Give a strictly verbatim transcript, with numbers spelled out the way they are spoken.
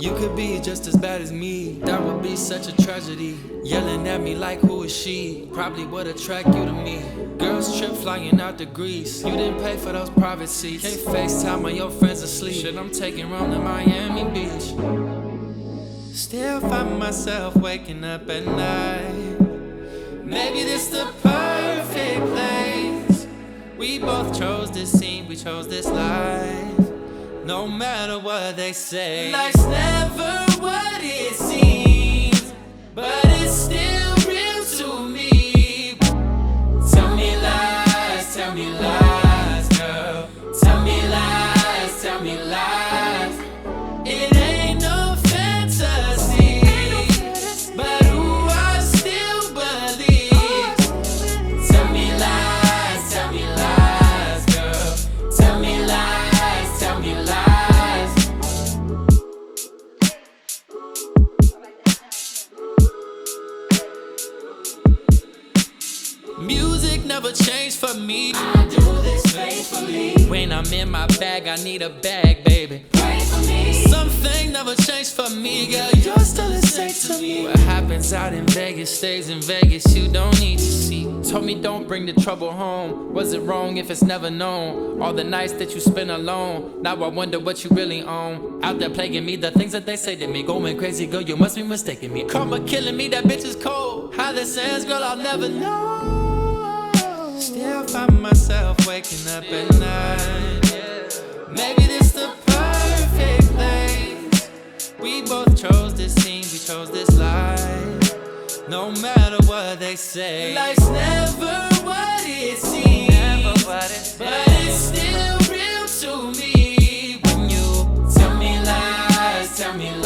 You could be just as bad as me. That would be such a tragedy. Yelling at me like who is she? Probably would attract you to me. Girls trip flying out to Greece. You didn't pay for those private seats. Can't FaceTime when your friends asleep. Shit, I'm taking Rome to Miami Beach. Still find myself waking up at night. Maybe this the perfect place. We both chose this scene, we chose this life. No matter what they say, life's never what it seems, but it's still real to me. Tell me lies, tell me lies, girl. Tell me lies, tell me lies. It ain't no fantasy, but ooh, I still believe. Tell me lies, tell me lies, girl. Tell me lies, tell me lies. Music never changed for me. I do this faithfully. When I'm in my bag, I need a bag, baby. Pray for me. Something never changed for me, girl. You're still the same to me. What happens out in Vegas stays in Vegas. You don't need to see. Told me don't bring the trouble home. Was it wrong if it's never known? All the nights that you spent alone. Now I wonder what you really own. Out there plaguing me, the things that they say to me. Going crazy, girl, you must be mistaking me. Karma killing me, that bitch is cold. How this ends, girl, I'll never know. Still find myself waking up at night. Maybe this the perfect place. We both chose this scene, we chose this life. No matter what they say, life's never what it seems, never what it seems, but it's still real to me. When you tell me lies, tell me lies.